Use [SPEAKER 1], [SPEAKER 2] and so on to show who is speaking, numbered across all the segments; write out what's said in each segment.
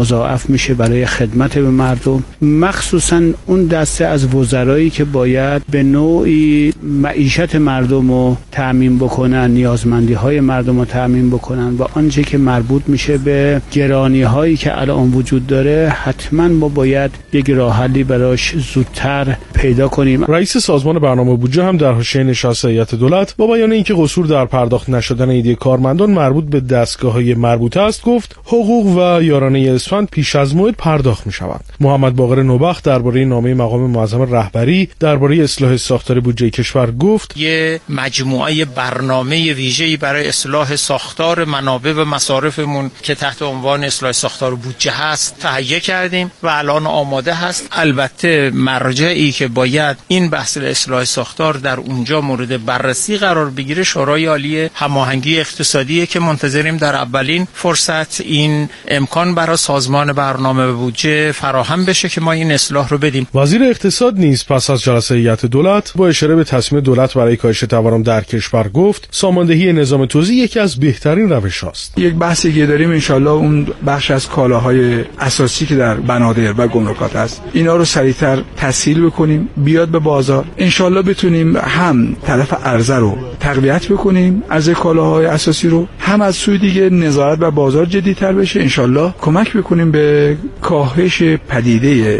[SPEAKER 1] مضاعف میشه برای خدمت به مردم، مخصوصا اون دسته از وزرایی که باید به نوعی معیشت مردم رو تأمین بکنن، نیازمندی‌های مردم رو تأمین بکنن و آنچه که مربوط میشه به گرانی‌هایی که الان وجود داره، حتما ما باید یک راه حلی براش زودتر پیدا کنیم.
[SPEAKER 2] رئیس سازمان برنامه بودجه هم در حاشیه نشست هیئت دولت با بیان اینکه قصور در پرداخت نشدن ایدی کارمندان مربوط به دستگاه‌های مربوطه است گفت حقوق و یارانه اسفند پیش از موعد پرداخت می‌شود. محمد باقر نوبخت درباره نامه مقام معظم رهبری درباره اصلاح ساختار بودجه کشور گفت
[SPEAKER 3] یه مجموعه برنامه ویژه‌ای برای اصلاح ساختار منابع و مصارفمون که تحت عنوان اصلاح ساختار بودجه هست تهیه کردیم و الان آماده هست. البته مرجعی که باید این بحث اصلاح ساختار در اونجا مورد بررسی قرار بگیره شورای عالی هماهنگی اقتصادیه که منتظریم در اولین فرصت این امکان برای سازمان برنامه بودجه فراهم بشه که ما این اصلاح رو بدیم.
[SPEAKER 2] وزیر اقتصاد نیز پس از جلسه هیئت دولت با اشاره به تصمیم دولت برای کاهش تورم در کشور گفت ساماندهی نظام توزیع یکی از بهترین روش‌هاست.
[SPEAKER 4] یک بحثی که داریم انشالله اون بخش از کالاهای اساسی که در بنادر و گمرکات است اینا رو سریعتر تسهیل بکنیم بیاد به بازار، انشالله بتونیم هم طرف عرضه رو تقویت بکنیم عرضه کالاهای اساسی رو، هم از سوی دیگه نظارت بر بازار جدی‌تر بشه، انشالله کمک بکنیم به کاهش پدیده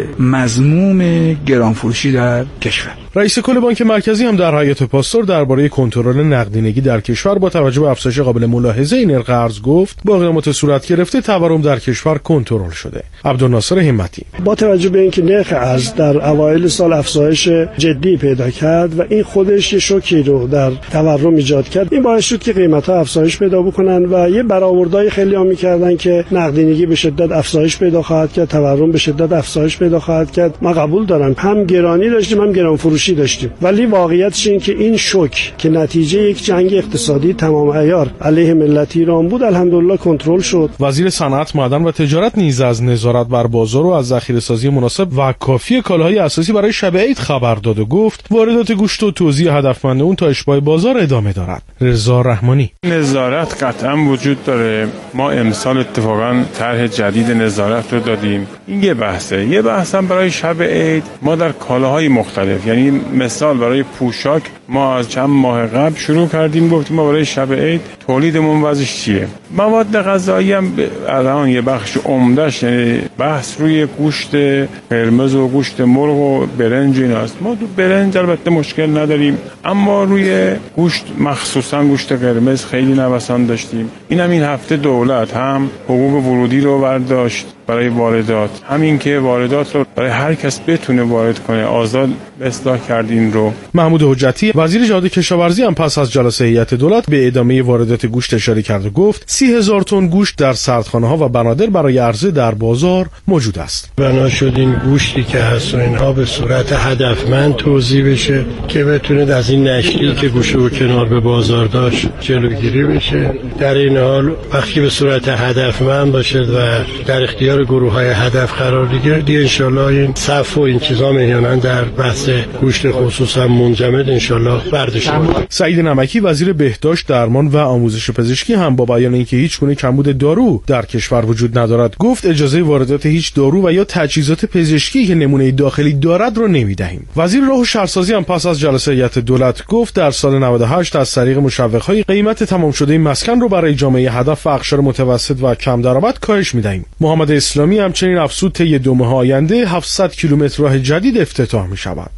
[SPEAKER 4] مذموم گرانفروشی در کشور.
[SPEAKER 2] رئیس کل بانک مرکزی هم در هیئت پاستور درباره کنترل نقدینگی در کشور با توجه به افزایش قابل ملاحظه نرخ ارز گفت با اقدامات صورت گرفته تورم در کشور کنترل شده. عبدالناصر همتی
[SPEAKER 5] با توجه به اینکه نرخ ارز در اوایل سال افزایش جدی پیدا کرد و این خودش یه شوکی رو در تورم ایجاد کرد، این باعث شد که قیمت‌ها افزایش پیدا بکنن و یه برآوردهای خیلی ها می‌کردن که نقدینگی به شدت افزایش پیدا خواهد کرد، تورم به شدت افزایش پیدا خواهد کرد. ما قبول دارم هم گرانی داشتیم هم گران فروشی داشتیم، ولی واقعیتش این که این شوک که نتیجه یک جنگ اقتصادی تمام عیار علیه ملت ایران بود الحمدلله کنترل شد.
[SPEAKER 2] وزیر صنعت، معدن و تجارت نیز از نظارت بر بازار و از ذخیره‌سازی مناسب و کافی کالاهای اساسی برای شب عید خبر داد و گفت واردات گوشت و توزیع هدفمند اون تا اشباع بازار ادامه دارد. رضا رحمانی:
[SPEAKER 6] نظارت قطعا وجود داره. ما امسال اتفاقا طرح جدید نظارت رو دادیم. این یه بحث هم برای شب عید ما در کالاهای مختلف، یعنی مثال برای پوشاک ما از چند ماه قبل شروع کردیم گفتیم ما برای شب عید تولیدمون وضعش چیه. مواد غذایی هم الان یه بخش عمدهش یعنی بحث روی گوشت قرمز و گوشت مرغ و برنج ایناست. ما تو برنج البته مشکل نداریم، اما روی گوشت مخصوصا گوشت قرمز خیلی نوسان داشتیم. اینم این هفته دولت هم حقوق ورودی رو برداشت برای واردات، همین که واردات رو برای هر کس بتونه وارد کنه آزاد اصلاح کردین رو.
[SPEAKER 2] محمود حجتی وزیر جهاد کشاورزی هم پس از جلسه هیئت دولت به ادامه واردات گوشت اشاره کرد و گفت 30,000 تن گوشت در سردخانه‌ها و بنادر برای عرضه در بازار موجود است.
[SPEAKER 5] بنا شد این گوشتی که هست و اینها به صورت هدفمند توزیع بشه که بتونه از این نشلی که گوشه و کنار به بازار داشت جلوگیری بشه. در این حال وقتی به صورت هدفمند باشه و در اختیار گروه‌های هدف قرار بگیره دیگه انشالله این صف و این چیزا میانن در بحث گوشت خصوصا منجمد انشالله برداشته.
[SPEAKER 2] سعید نمکی وزیر بهداشت، درمان و آموزش پزشکی هم با بیان اینکه هیچ گونه کمبود دارو در کشور وجود ندارد گفت اجازه واردات هیچ دارو و یا تجهیزات پزشکی که نمونه داخلی دارد را نمیدهیم. وزیر راه و شهرسازی هم پس از جلسه هیئت دولت گفت در سال 98 از طریق مشوق‌های قیمت تمام شده مسکن رو برای جامعه هدف و اقشار متوسط و کم درآمد کاهش می‌دهیم. محمد اسلامی همچنین افزود طی 2 ماه آینده 700 کیلومتر راه جدید افتتاح می‌شود.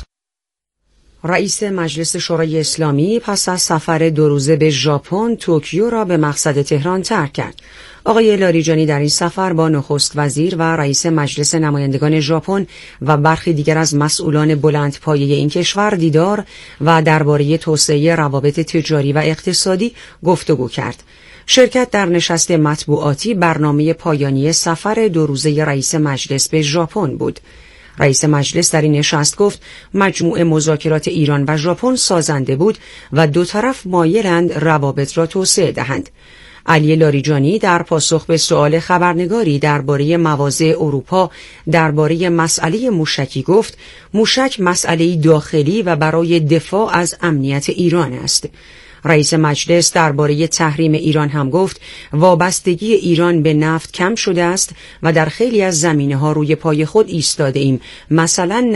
[SPEAKER 7] رئیس مجلس شورای اسلامی پس از سفر 2 روزه به ژاپن، توکیو را به مقصد تهران ترک کرد. آقای لاریجانی در این سفر با نخست وزیر و رئیس مجلس نمایندگان ژاپن و برخی دیگر از مسئولان بلندپایه این کشور دیدار و درباره توسعه روابط تجاری و اقتصادی گفتگو کرد. شرکت در نشست مطبوعاتی برنامه پایانی سفر 2 روزه رئیس مجلس به ژاپن بود. رئیس مجلس در این نشست گفت مجموع مذاکرات ایران و ژاپن سازنده بود و دو طرف مایلند روابط را توسعه دهند. علی لاریجانی در پاسخ به سؤال خبرنگاری درباره مواضع اروپا درباره مسئله موشکی گفت موشک مسئله داخلی و برای دفاع از امنیت ایران است. رئیس مجلس درباره تحریم ایران هم گفت وابستگی ایران به نفت کم شده است و در خیلی از زمینه‌ها روی پای خود ایستاده ایم. مثلا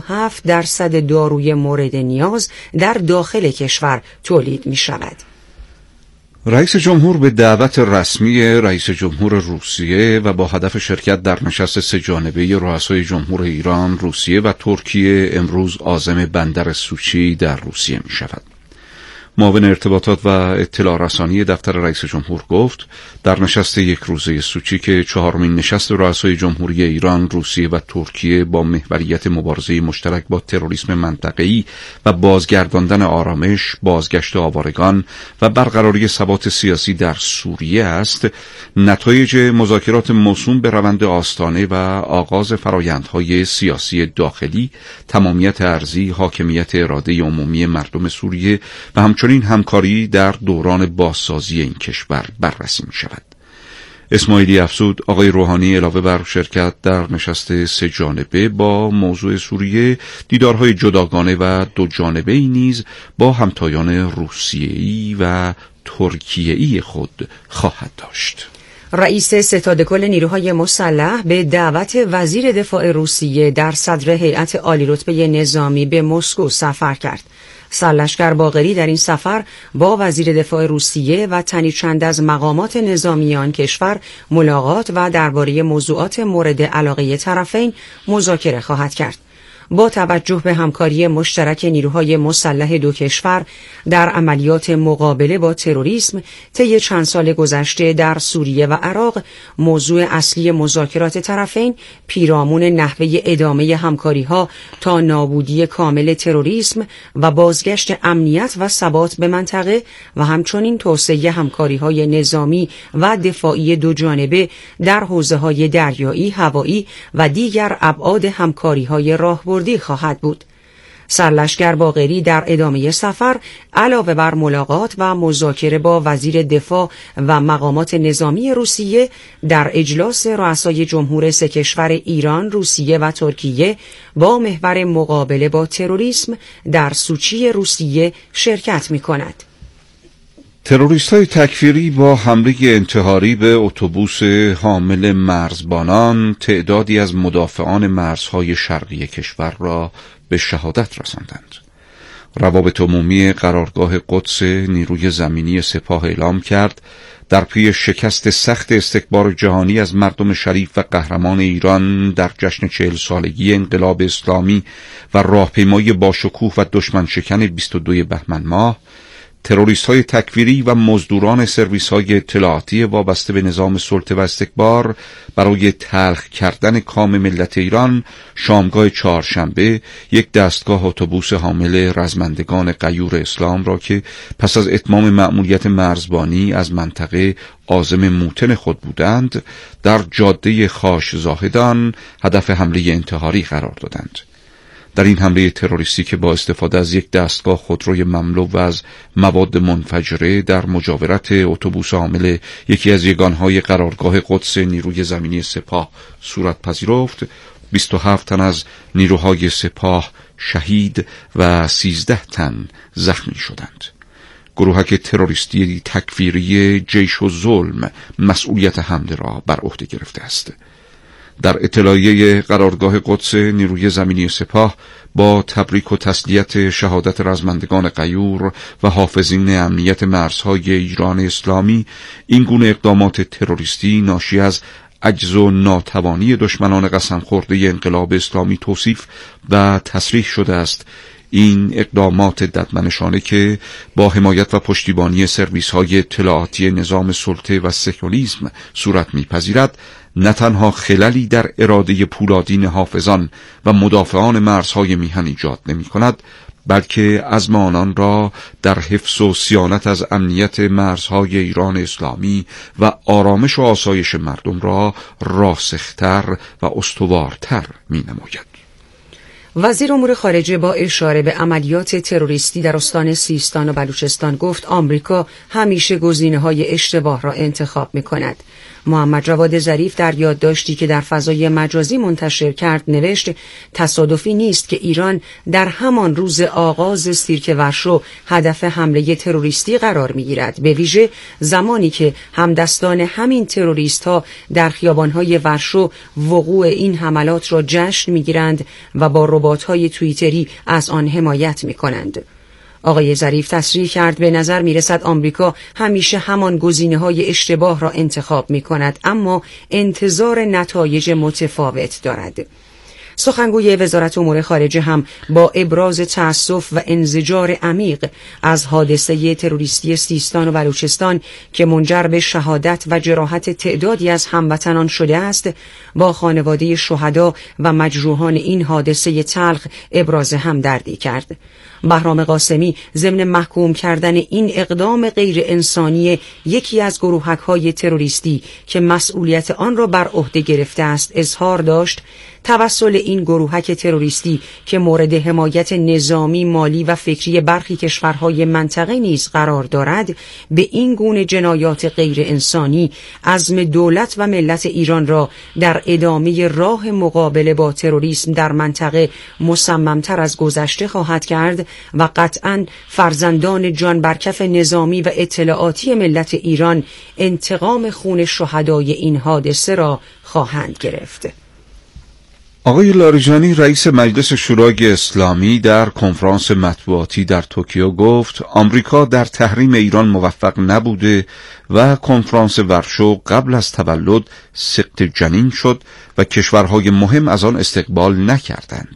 [SPEAKER 7] 97% داروی مورد نیاز در داخل کشور تولید می شود.
[SPEAKER 8] رئیس جمهور به دعوت رسمی رئیس جمهور روسیه و با هدف شرکت در نشست سه‌جانبه رؤسای جمهور ایران، روسیه و ترکیه امروز عازم بندر سوچی در روسیه می شود. معاون ارتباطات و اطلاع رسانی دفتر رئیس جمهور گفت در نشست یک روزه سوچی که 4مین نشست رؤسای جمهوری ایران، روسیه و ترکیه با محوریت مبارزه مشترک با تروریسم منطقه‌ای و بازگرداندن آرامش، بازگشت آوارگان و برقراری ثبات سیاسی در سوریه است، نتایج مذاکرات موسوم به روند آستانه و آغاز فرآیندهای سیاسی داخلی، تمامیت ارضی، حاکمیت اراده عمومی مردم سوریه و همچنین همکاری در دوران بازسازی این کشور بررسی می شود. اسماعیلی افزود آقای روحانی علاوه بر شرکت در نشست سه‌جانبه با موضوع سوریه، دیدارهای جداگانه و دو جانبه‌ای نیز با همتایان روسیه‌ای و ترکیه‌ای خود خواهد داشت.
[SPEAKER 7] رئیس ستاد کل نیروهای مسلح به دعوت وزیر دفاع روسیه در صدر هیئت عالی‌رتبه نظامی به مسکو سفر کرد. سرلشکر باقری در این سفر با وزیر دفاع روسیه و تنی چند از مقامات نظامی آن کشور ملاقات و درباره موضوعات مورد علاقه طرفین مذاکره خواهد کرد. با توجه به همکاری مشترک نیروهای مسلح دو کشور در عملیات مقابله با تروریسم طی چند سال گذشته در سوریه و عراق، موضوع اصلی مذاکرات طرفین پیرامون نحوه ادامه همکاری‌ها تا نابودی کامل تروریسم و بازگشت امنیت و ثبات به منطقه و همچنین توسعه همکاری‌های نظامی و دفاعی دو جانبه در حوزه‌های دریایی، هوایی و دیگر ابعاد همکاری‌های راهبردی خواهد بود. سرلشکر باقری در ادامه سفر علاوه بر ملاقات و مذاکره با وزیر دفاع و مقامات نظامی روسیه در اجلاس رؤسای جمهور سه کشور ایران، روسیه و ترکیه با محور مقابله با تروریسم در سوچی روسیه شرکت می‌کند.
[SPEAKER 8] تروریست‌های تکفیری با حمله انتحاری به اتوبوس حامل مرزبانان تعدادی از مدافعان مرزهای شرقی کشور را به شهادت رساندند. روابط عمومی قرارگاه قدس نیروی زمینی سپاه اعلام کرد در پی شکست سخت استکبار جهانی از مردم شریف و قهرمان ایران در جشن 40 سالگی انقلاب اسلامی و راهپیمایی باشکوه و دشمن شکن 22 بهمن ماه، تروریست‌های تکفیری و مزدوران سرویس‌های اطلاعاتی وابسته به نظام سلطه و استکبار برای تلخ کردن کام ملت ایران شامگاه چهارشنبه یک دستگاه اتوبوس حامل رزمندگان غیور اسلام را که پس از اتمام مأموریت مرزبانی از منطقه عازم موطن خود بودند در جاده خاش زاهدان هدف حمله انتحاری قرار دادند. در این حمله تروریستی که با استفاده از یک دستگاه خودروی مملو از مواد منفجره در مجاورت اتوبوس حامل یکی از یگانهای قرارگاه قدس نیروی زمینی سپاه صورت پذیرفت، 27 تن از نیروهای سپاه شهید و 13 تن زخمی شدند. گروهک تروریستی تکفیری جیش و ظلم مسئولیت حمله را بر عهده گرفته است. در اطلاعیه قرارگاه قدس نیروی زمینی سپاه با تبریک و تسلیت شهادت رزمندگان غیور و حافظین امنیت مرزهای ایران اسلامی، این گونه اقدامات تروریستی ناشی از عجز و ناتوانی دشمنان قسم خورده انقلاب اسلامی توصیف و تصریح شده است. این اقدامات ددمنشانه که با حمایت و پشتیبانی سرویس‌های اطلاعاتی نظام سلطه و سکولیسم صورت می‌پذیرد، نه تنها خللی در اراده پولادین حافظان و مدافعان مرزهای میهن ایجاد نمی‌کند، بلکه عزم آنان را در حفظ و صیانت از امنیت مرزهای ایران اسلامی و آرامش و آسایش مردم را راسختر و استوارتر می‌نماید.
[SPEAKER 7] وزیر امور خارجه با اشاره به عملیات تروریستی در استان سیستان و بلوچستان گفت آمریکا همیشه گزینه‌های اشتباه را انتخاب می‌کند. محمد جواد ظریف در یادداشتی که در فضای مجازی منتشر کرد نوشت: تصادفی نیست که ایران در همان روز آغاز سیرک ورشو هدف حمله تروریستی قرار می‌گیرد، به ویژه زمانی که همدستان همین تروریست‌ها در خیابان‌های ورشو وقوع این حملات را جشن می‌گیرند و با ربات‌های توییتری از آن حمایت می‌کنند. آقای ظریف تصریح کرد به نظر میرسد آمریکا همیشه همان گزینه‌های اشتباه را انتخاب می‌کند، اما انتظار نتایج متفاوت دارد. سخنگوی وزارت امور خارجه هم با ابراز تأسف و انزجار عمیق از حادثه تروریستی سیستان و بلوچستان که منجر به شهادت و جراحت تعدادی از هموطنان شده است، با خانواده شهدا و مجروحان این حادثه تلخ ابراز همدردی کرد. بهرام قاسمی ضمن محکوم کردن این اقدام غیر انسانی یکی از گروهک‌های تروریستی که مسئولیت آن را بر عهده گرفته است اظهار داشت: توسل این گروهک تروریستی که مورد حمایت نظامی، مالی و فکری برخی کشورهای منطقه نیز قرار دارد، به این گونه جنایات غیر انسانی عزم دولت و ملت ایران را در ادامه راه مقابله با تروریسم در منطقه مصممتر از گذشته خواهد کرد و قطعاً فرزندان جان برکف نظامی و اطلاعاتی ملت ایران انتقام خون شهدای این حادثه را خواهند گرفت.
[SPEAKER 8] آقای لاریجانی رئیس مجلس شورای اسلامی در کنفرانس مطبوعاتی در توکیو گفت آمریکا در تحریم ایران موفق نبوده و کنفرانس ورشو قبل از تولد سقط جنین شد و کشورهای مهم از آن استقبال نکردند.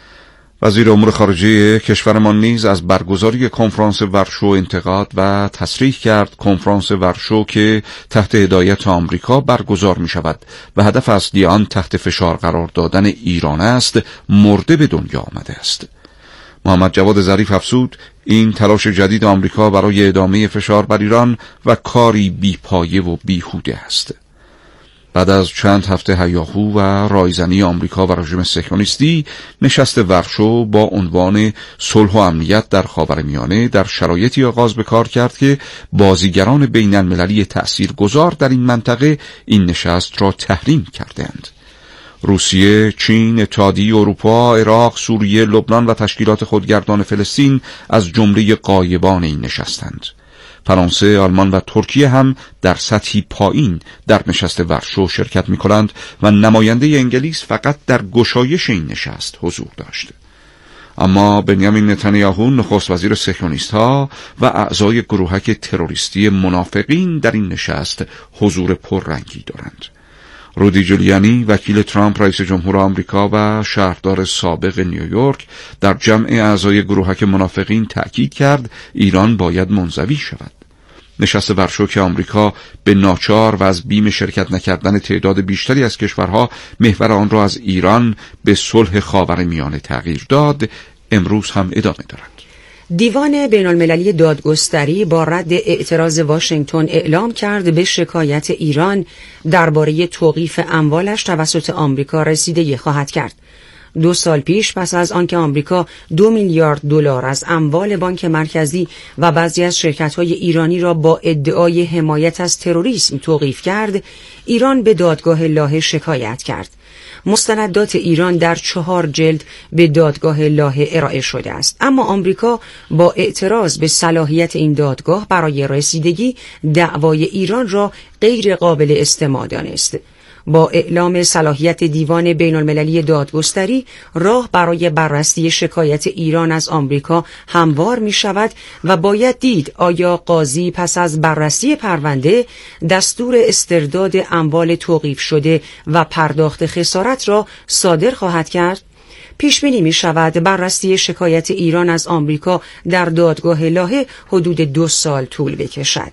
[SPEAKER 8] وزیر امور خارجه کشورمان نیز از برگزاری کنفرانس ورشو انتقاد و تصریح کرد کنفرانس ورشو که تحت هدایت آمریکا برگزار می شود و هدف اصلی آن تحت فشار قرار دادن ایران است، مرده به دنیا آمده است. محمد جواد ظریف افزود این تلاش جدید آمریکا برای ادامه فشار بر ایران و کاری بی‌پایه و بیهوده است. بعد از چند هفته هیاهو و رایزنی آمریکا و رژیم صهیونیستی، نشست ورشو با عنوان صلح و امنیت در خاورمیانه در شرایطی آغاز به کار کرد که بازیگران بین المللی تأثیرگذار در این منطقه این نشست را تحریم کردند. روسیه، چین، اتحادیه اروپا، عراق، سوریه، لبنان و تشکیلات خودگردان فلسطین از جمله غایبان این نشستند. فرانسه، آلمان و ترکیه هم در سطحی پایین در نشست ورشو شرکت می‌کنند و نماینده انگلیس فقط در گشایش این نشست حضور داشت. اما بنیامین نتانیاهو نخست وزیر صهیونیست‌ها و اعضای گروهک تروریستی منافقین در این نشست حضور پررنگی دارند. رودی جولیانی وکیل ترامپ رئیس جمهور آمریکا و شهردار سابق نیویورک در جمع اعضای گروهک منافقین تأکید کرد ایران باید منزوی شود. نشست ورشو که آمریکا به ناچار و از بیم شرکت نکردن تعداد بیشتری از کشورها محور آن را از ایران به صلح خاورمیانه تغییر داد، امروز هم ادامه دارد.
[SPEAKER 7] دیوان بین المللی دادگستری با رد اعتراض واشنگتن اعلام کرد به شکایت ایران درباره توقیف اموالش توسط آمریکا رسیدگی خواهد کرد. 2 سال پیش پس از آنکه آمریکا 2 میلیارد دلار از اموال بانک مرکزی و بعضی از شرکت‌های ایرانی را با ادعای حمایت از تروریسم توقیف کرد، ایران به دادگاه لاهه شکایت کرد. مستندات ایران در 4 جلد به دادگاه لاهه ارائه شده است، اما آمریکا با اعتراض به صلاحیت این دادگاه برای رسیدگی دعوای ایران را غیر قابل استماع دانست. با اعلام صلاحیت دیوان بین المللی دادگستری راه برای بررسی شکایت ایران از آمریکا هموار می شود و باید دید آیا قاضی پس از بررسی پرونده دستور استرداد اموال توقیف شده و پرداخت خسارت را صادر خواهد کرد. پیش بینی می شود بررسی شکایت ایران از آمریکا در دادگاه لاهه حدود 2 سال طول بکشد.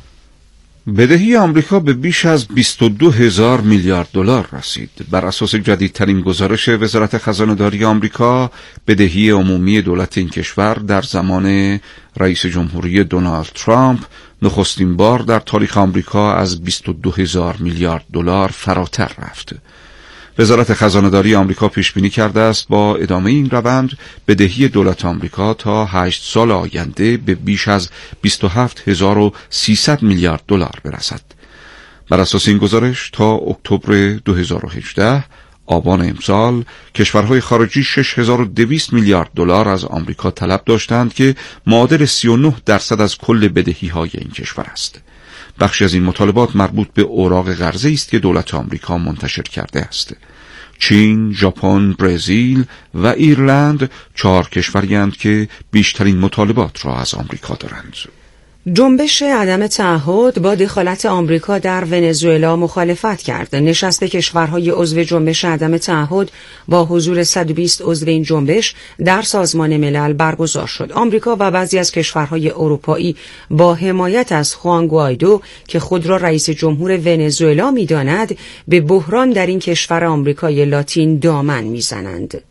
[SPEAKER 8] بدهی آمریکا به بیش از 22,000 میلیارد دلار رسید. بر اساس جدیدترین گزارش وزارت خزانه‌داری آمریکا، بدهی عمومی دولت این کشور در زمان رئیس جمهوری دونالد ترامپ نخستین بار در تاریخ آمریکا از 22,000 میلیارد دلار فراتر رفت. وزارت خزانه‌داری آمریکا پیش بینی کرده است با ادامه این روند بدهی دولت آمریکا تا 8 سال آینده به بیش از 27,300 میلیارد دلار برسد. بر اساس این گزارش تا اکتبر 2018 آبان امسال کشورهای خارجی 6200 میلیارد دلار از آمریکا طلب داشتند که معادل 39% از کل بدهی‌های این کشور است. بخشی از این مطالبات مربوط به اوراق قرضه است که دولت آمریکا منتشر کرده است. چین، ژاپن، برزیل و ایرلند 4 کشوری‌اند که بیشترین مطالبات را از آمریکا دارند.
[SPEAKER 7] جنبش عدم تعهد با دخالت آمریکا در ونزوئلا مخالفت کرد. نشست کشورهای عضو جنبش عدم تعهد با حضور 120 عضو این جنبش در سازمان ملل برگزار شد. آمریکا و بعضی از کشورهای اروپایی با حمایت از خوان گوایدو که خود را رئیس جمهور ونزوئلا می‌داند، به بحران در این کشور آمریکای لاتین دامن می‌زنند.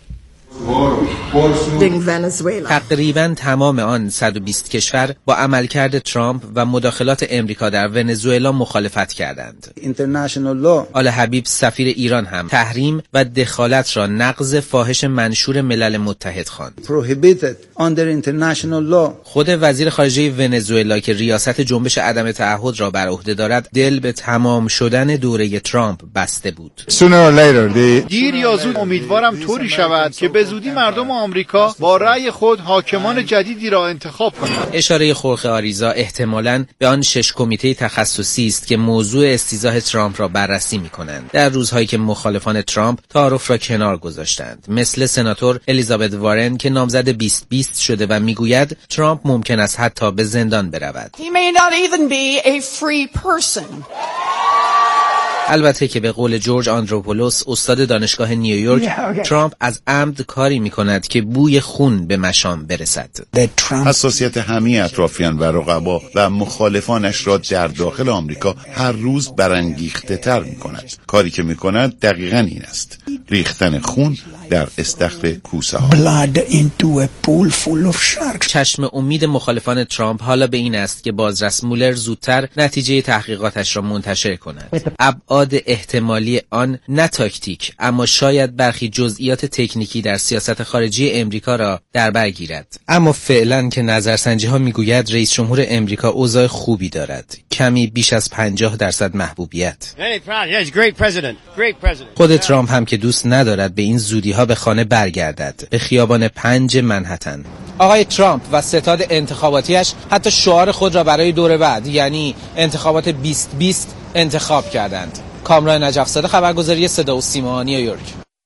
[SPEAKER 9] تقریبا تمام آن 120 کشور با عملکرد ترامپ و مداخلات امریکا در ونزوئلا مخالفت کردند. آل حبیب سفیر ایران هم تحریم و دخالت را نقض فاحش منشور ملل متحد خواند. خود وزیر خارجه ونزوئلا که ریاست جنبش عدم تعهد را بر عهده دارد، دل به تمام شدن دوره ترامپ بسته بود.
[SPEAKER 10] دیر یا زود امیدوارم طوری شود که به زودی مردم آمریکا با رأی خود حاکمان جدیدی را انتخاب کنند.
[SPEAKER 9] اشاره خورخه آریزا احتمالاً به آن 6 کمیته تخصصی است که موضوع استیضاح ترامپ را بررسی می‌کنند در روزهایی که مخالفان ترامپ تعارف را کنار گذاشتند، مثل سناتور الیزابت وارن که نامزد 2020 شده و میگوید ترامپ ممکن است حتی به زندان برود. البته که به قول جورج آندروپولوس، استاد دانشگاه نیویورک، ترامپ از عمد کاری می‌کند که بوی خون به مشام برسد.
[SPEAKER 11] حساسیت همه اطرافیان و رقبا و مخالفانش را در داخل آمریکا هر روز برانگیخته‌تر می‌کند. کاری که می‌کند دقیقاً این است: ریختن خون در استخر کوسه‌ها.
[SPEAKER 9] چشم امید مخالفان ترامپ حالا به این است که بازرس مولر زودتر نتیجه تحقیقاتش را منتشر کند. ابعاد احتمالی آن نه تاکتیک اما شاید برخی جزئیات تکنیکی در سیاست خارجی امریکا را در بر گیرد. اما فعلا که نظرسنجی‌ها میگوید رئیس جمهور امریکا اوضاع خوبی دارد، کمی بیش از 50% محبوبیت. خود ترامپ هم که دوست ندارد به این زودی‌ها به خانه برگردد، به خیابان 5 منهتن. آقای ترامپ و ستاد انتخاباتیش حتی شعار خود را برای دور بعد، یعنی انتخابات 2020 انتخاب کردند. کامران نجف‌زاده، خبرگزاری صدا و سیما، نیویورک.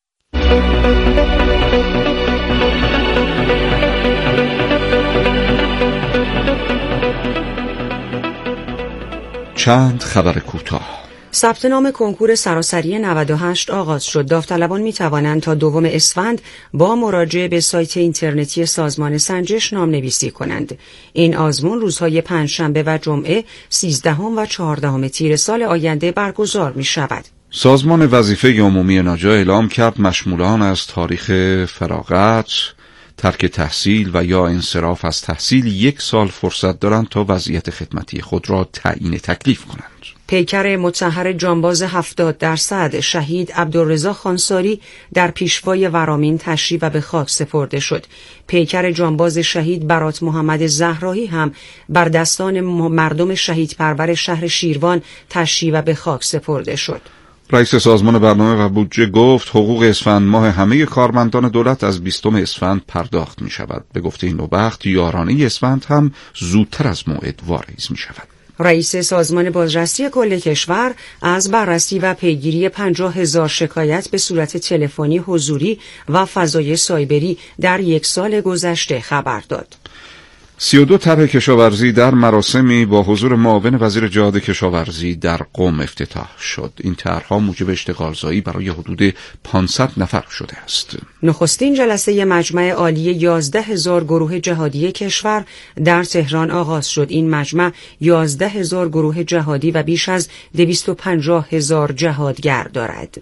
[SPEAKER 8] چند خبر کوتاه.
[SPEAKER 7] ثبت نام کنکور سراسری 98 آغاز شد. داوطلبان می توانند تا 2 اسفند با مراجعه به سایت اینترنتی سازمان سنجش نامنویسی کنند. این آزمون روزهای پنجشنبه و جمعه 13 و 14 تیر سال آینده برگزار می شود.
[SPEAKER 8] سازمان وظیفه عمومی ناجا اعلام کرد مشمولان از تاریخ فراغت، ترک تحصیل و یا انصراف از تحصیل 1 سال فرصت دارند تا وضعیت خدمتی خود را تعیین تکلیف کنند.
[SPEAKER 7] پیکر مطهر جانباز 70% شهید عبدالرضا خانساری در پیشوای ورامین تشییع و به خاک سپرده شد. پیکر جانباز شهید برات محمد زهرایی هم بر دستان مردم شهید پرور شهر شیروان تشییع و به خاک سپرده شد.
[SPEAKER 8] رئیس سازمان برنامه و بودجه گفت حقوق اسفند ماه همه کارمندان دولت از 20 اسفند پرداخت می شود. به گفته این نوبخت یارانه اسفند هم زودتر از موعد واریز می شود.
[SPEAKER 7] رئیس سازمان بازرسی کل کشور از بررسی و پیگیری 50,000 شکایت به صورت تلفنی، حضوری و فضای سایبری در 1 سال گذشته خبر داد.
[SPEAKER 8] 32 طرح کشاورزی در مراسمی با حضور معاون وزیر جهاد کشاورزی در قم افتتاح شد. این طرح‌ها موجب اشتغالزایی برای حدود 500 نفر شده است.
[SPEAKER 7] نخستین جلسه مجمع عالی 11,000 گروه جهادی کشور در تهران آغاز شد. این مجمع 11,000 گروه جهادی و بیش از 250,000 جهادگر دارد.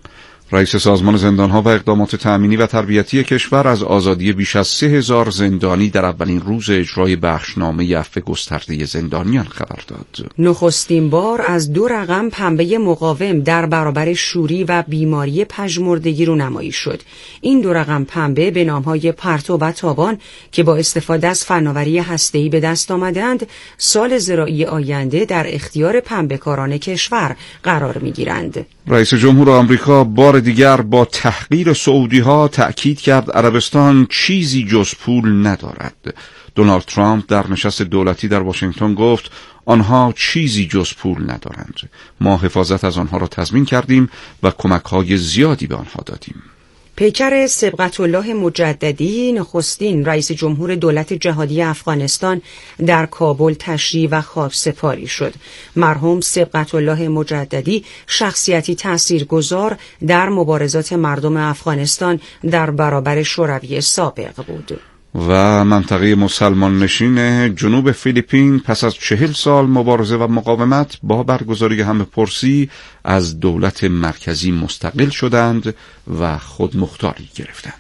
[SPEAKER 8] رئیس سازمان زندانها و اقدامات تأمینی و تربیتی کشور از آزادی بیش از 3000 زندانی در اولین روز اجرای بخشنامه عفو گسترده زندانیان خبر داد.
[SPEAKER 7] نخستین بار از 2 رقم پنبه مقاوم در برابر شوری و بیماری پژمردگی رونمایی شد. این 2 رقم پنبه به نامهای پرتو و تابان که با استفاده از فناوری هسته‌ای به دست آمدند، سال زراعی آینده در اختیار پنبه‌کاران کشور قرار می‌گیرند.
[SPEAKER 8] رئیس جمهور آمریکا بار دیگر با تحقیر سعودی‌ها تأکید کرد عربستان چیزی جز پول ندارد. دونالد ترامپ در نشست دولتی در واشنگتن گفت آنها چیزی جز پول ندارند. ما حفاظت از آنها را تضمین کردیم و کمک‌های زیادی به آنها دادیم.
[SPEAKER 7] پیکر سبقت الله مجددی نخستین رئیس جمهور دولت جهادی افغانستان در کابل تشریح و خاکسپاری شد. مرحوم سبقت الله مجددی شخصیتی تاثیرگذار در مبارزات مردم افغانستان در برابر شوروی سابق بود.
[SPEAKER 8] و منطقه مسلمان نشین جنوب فیلیپین پس از 40 سال مبارزه و مقاومت با برگزاری همه‌پرسی از دولت مرکزی مستقل شدند و خودمختاری گرفتند.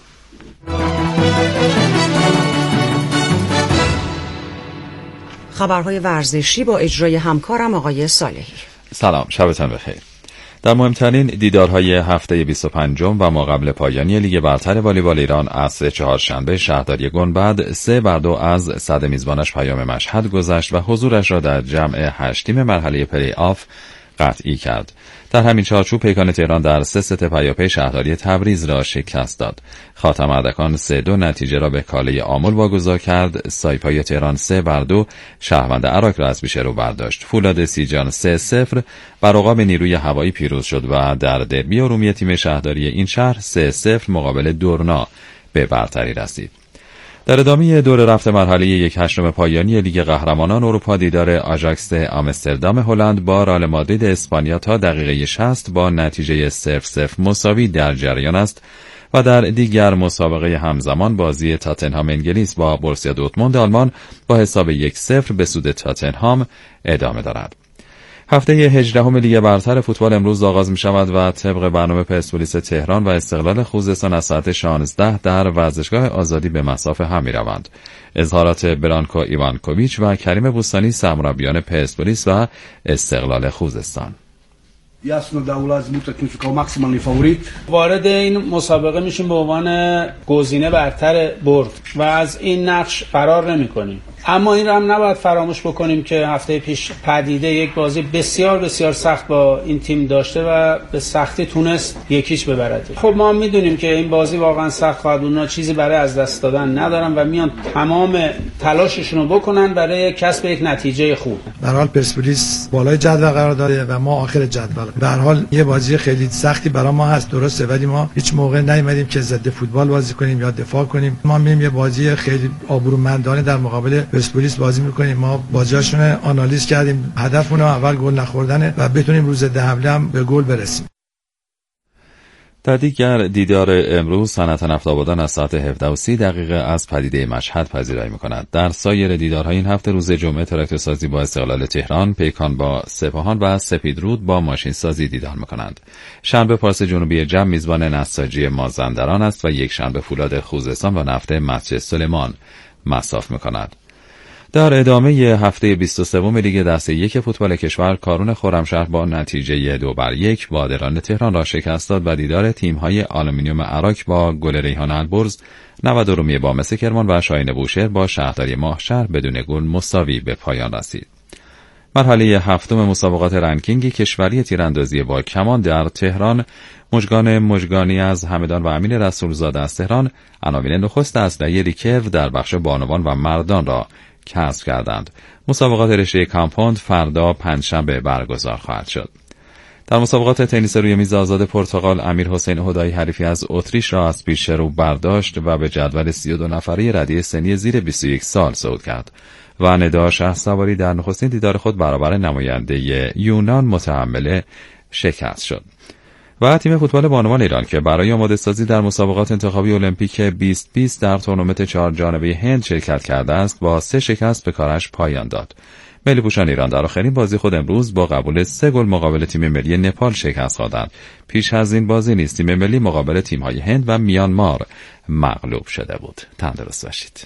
[SPEAKER 7] خبرهای ورزشی با اجرای همکارم آقای صالحی.
[SPEAKER 12] سلام، شبتان بخیر. در مهمترین دیدارهای هفته 25 و ماقبل پایانی لیگ برتر والیبال ایران عصر چهارشنبه شهرداری گنبد 3-2 از صد میزبانش پیام مشهد گذشت و حضورش را در جمع 8 تیم مرحله پلی آف قطعی کرد. در همین چارچوب پیکان تهران در 3 ست پیاپی شهرداری تبریز را شکست داد. خاتم اردکان 3-2 نتیجه را به کاله آمل واگذار کرد. سایپای تهران 3-2 شهروند عراق را از پیش رو برداشت. فولاد سیجان 3-0 بر عقاب نیروی هوایی پیروز شد و در دربی ارومیه تیم شهرداری این شهر 3-0 مقابل دورنا به برتری رسید. در ادامه دور رفت مرحله 1/8 پایانی لیگ قهرمانان اروپا دیدار آژاکس آمستردام هلند با رئال مادرید اسپانیا تا دقیقه 60 با نتیجه 0-0 مساوی در جریان است و در دیگر مسابقه همزمان بازی تاتنهام انگلیس با بورسیا دورتموند آلمان با حساب 1-0 به سود تاتنهام ادامه دارد. هفته 18 لیگ برتر فوتبال امروز آغاز می شود و طبق برنامه پرسپولیس تهران و استقلال خوزستان از ساعت 16 در ورزشگاه آزادی به مصاف هم می روند. اظهارات برانکو ایوانکوویچ و کریم بوستانی سرمربیان پرسپولیس و استقلال خوزستان.
[SPEAKER 13] وارد این مسابقه میشیم به عنوان گزینه برتر برد و از این نقش فرار نمی‌کنیم. اما این رو هم نباید فراموش بکنیم که هفته پیش پدیده یک بازی بسیار بسیار سخت با این تیم داشته و به سختی تونست 1-0 ببرد. خب ما میدونیم که این بازی واقعا سخت خواهد بود. اونا چیزی برای از دست دادن ندارن و میان تمام تلاششون رو بکنن برای کسب یک نتیجه خوب.
[SPEAKER 14] به هر حال پرسپولیس بالای جدول قرار داره و ما آخر جدول. به هر حال یه بازی خیلی سختی برای ما هست، درسته، ولی ما هیچ موقع نیومدیم که ضد فوتبال بازی کنیم یا دفاع کنیم. ما مییم یه بازی خیلی آبرومندانه در مقابل پرسپولیس بازی میکنیم. ما بازیاشون آنالیز کردیم، هدفمون اول گل نخوردنه و بتونیم روز ده حمله هم به گل برسیم.
[SPEAKER 12] در دیگر دیدار امروز صنعت نفت آبادان از ساعت 17:30 از پدیده مشهد پذیرایی می‌کند. در سایر دیدارهای این هفته روز جمعه تراکتور سازی با استقلال تهران، پیکان با سپاهان و سپیدرود با ماشین سازی دیدار می‌کنند. شنبه پارس جنوبی جم میزبان نساجی مازندران است و یک شنبه فولاد خوزستان و نفت مسجد سلیمان مصاف می‌کند. در ادامه هفته 23 لیگ دسته 1 فوتبال کشور کارون خرمشهر با نتیجه 2-1 بادران تهران را شکست داد و دیدار تیم‌های آلومینیوم عراق با گل ریحان البرز، نود رومیه با مس کرمان و شاهین بوشهر با شهرداری ماهشهر بدون گل مساوی به پایان رسید. مرحله هفتم مسابقات رنکینگ کشوری تیراندازی با کمان در تهران، مژگان مژگانی از همدان و امین رسولزاده از تهران عناوین نخست اسلحه ریکرو در بخش بانوان و مردان را کسب کردند. مسابقات رشته کامپوند فردا پنجشنبه برگزار خواهد شد. در مسابقات تنیس روی میز آزاد پرتغال امیر حسین هدایی حریفی از اتریش را از پیش رو برداشت و به جدول 32 نفره ردیف سنی زیر 21 سال صعود کرد و ندا شهسواری در نخستین دیدار خود برابر نماینده یونان متحمل شکست شد. و تیم فوتبال بانوان ایران که برای آماده سازی در مسابقات انتخابی المپیک 2020 در تورنمنت 4 جانبه هند شرکت کرده است با 3 شکست به کارش پایان داد. ملی پوشان ایران در آخرین بازی خود امروز با قبول 3 گل مقابل تیم ملی نپال شکست خوردند. پیش از این بازی نیز تیم ملی مقابل تیم‌های هند و میانمار مغلوب شده بود. تندرست باشید.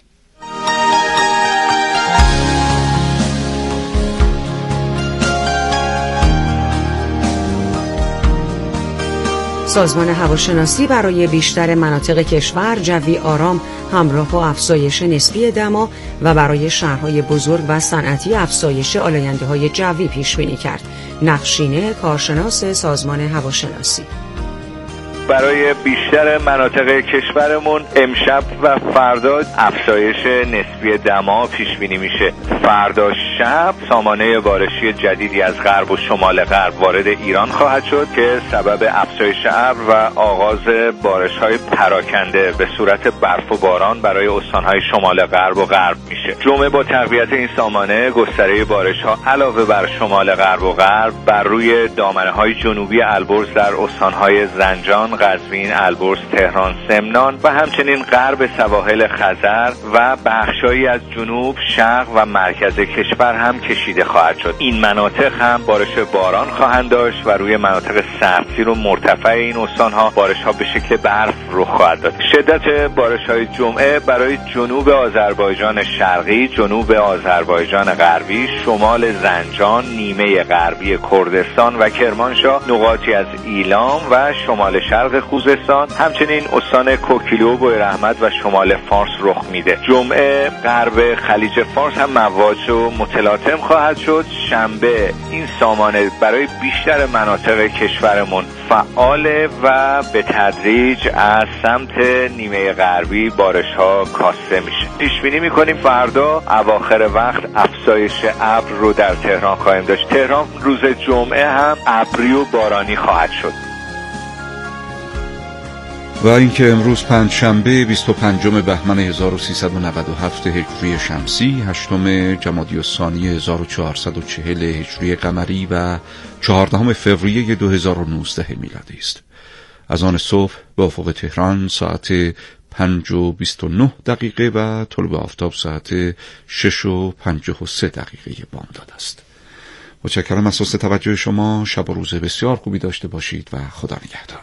[SPEAKER 7] سازمان هواشناسی برای بیشتر مناطق کشور جوی آرام همراه با افزایش نسبی دما و برای شهرهای بزرگ و صنعتی افزایش آلاینده‌های جوی پیش بینی کرد. نقشینه، کارشناس سازمان هواشناسی:
[SPEAKER 15] برای بیشتر مناطق کشورمون امشب و فردا افزایش نسبی دما پیش بینی میشه. فردا شب سامانه بارشی جدیدی از غرب و شمال غرب وارد ایران خواهد شد که سبب افزایش ابر و آغاز بارش‌های پراکنده به صورت برف و باران برای استان‌های شمال غرب و غرب میشه. جمعه با تقویت این سامانه گستره بارش‌ها علاوه بر شمال غرب و غرب بر روی دامنه‌های جنوبی البرز در استان‌های زنجان، قزوین، البرز، تهران، سمنان و همچنین غرب سواحل خزر و بخشایی از جنوب، شرق و مرکز کشور هم کشیده خواهد شد. این مناطق هم بارش باران خواهند داشت و روی مناطق سردسیر و مرتفع این استان‌ها بارش‌ها به شکل برف رخ خواهد داد. شدت بارش‌های جمعه برای جنوب آذربایجان شرقی، جنوب آذربایجان غربی، شمال زنجان، نیمه غربی کردستان و کرمانشاه، نقاطی از ایلام و شمال شرق خوزستان، همچنین استان کوکیلو و بویراحمد و شمال فارس رخ میده. جمعه غرب خلیج فارس هم مواج و متلاطم خواهد شد. شنبه این سامانه برای بیشتر مناطق کشورمون فعاله و به تدریج از سمت نیمه غربی بارش‌ها کاسته میشه. پیش بینی می‌کنیم فردا اواخر وقت افزایش ابر رو در تهران خواهیم داشت. تهران روز جمعه هم ابری و بارانی خواهد شد.
[SPEAKER 8] و اینکه امروز پنجشنبه 25 بهمن 1397 هجری شمسی، 8 جمادی الثانی 1440 هجری قمری و 14 فوریه 2019 میلادی است. از آن صبح به افق تهران ساعت 5:29 و طلوع آفتاب ساعت 6:53 بامداد است. متشکرم از حسن توجه شما. شب و روز بسیار خوبی داشته باشید و خدا نگهدار.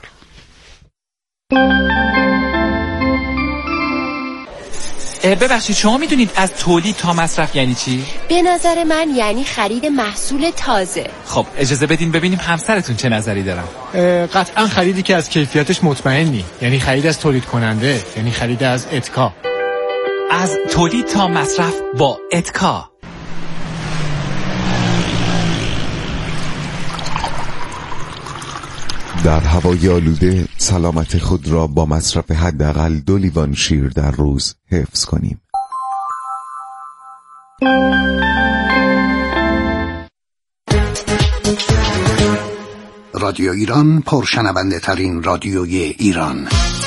[SPEAKER 16] ببخشید شما میدونید از تولید تا مصرف یعنی چی؟
[SPEAKER 17] به نظر من یعنی خرید محصول تازه.
[SPEAKER 16] خب اجازه بدین ببینیم همسرتون چه نظری دارن.
[SPEAKER 18] قطعا خریدی که از کیفیتش مطمئنی، یعنی خرید از تولید کننده، یعنی خرید از اتکا.
[SPEAKER 16] از تولید تا مصرف با اتکا.
[SPEAKER 19] در هوای آلوده سلامت خود را با مصرف حداقل 2 لیوان شیر در روز حفظ کنیم.
[SPEAKER 20] رادیو ایران پرشنونده ترین رادیوی ایران.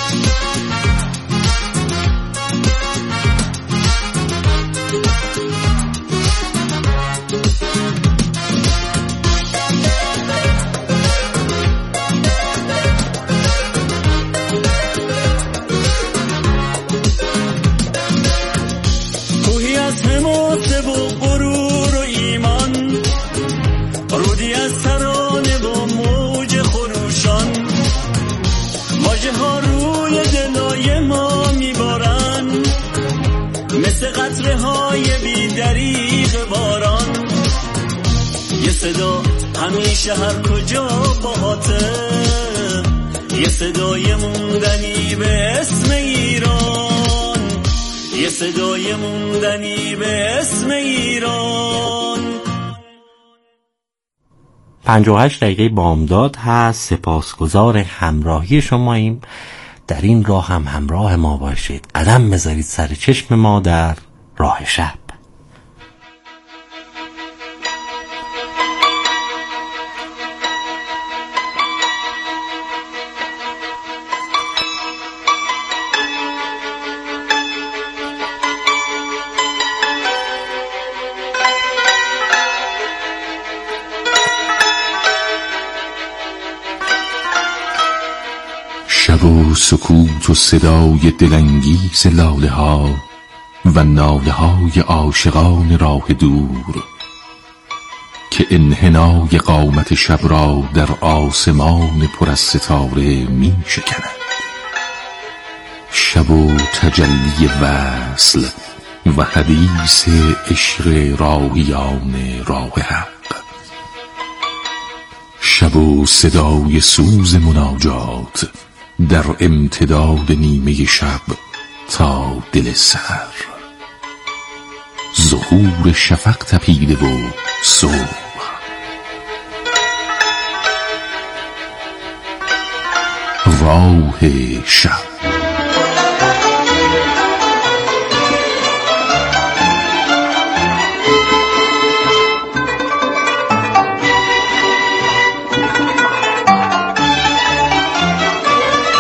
[SPEAKER 21] صدا همیشه هر کجا باهاته، یه صدای موندنی به اسم ایران، یه صدای موندنی به اسم ایران.
[SPEAKER 22] 58 دقیقه بامداد هست. سپاسگزار همراهی شماییم. در این راه هم همراه ما باشید. قدم بذارید سر چشم ما در راه شب.
[SPEAKER 23] شب و سکوت و صدای دلانگیز لاله ها و ناله های عاشقان راه دور که انحنای قامت شب را در آسمان پر از ستاره می شکند. شب و تجلی وصل و حدیث عشق راهیان راه حق. شب و صدای سوز مناجات در امتداد نیمه شب تا دل سحر. ظهور شفق تپیده و صبح. راه شب.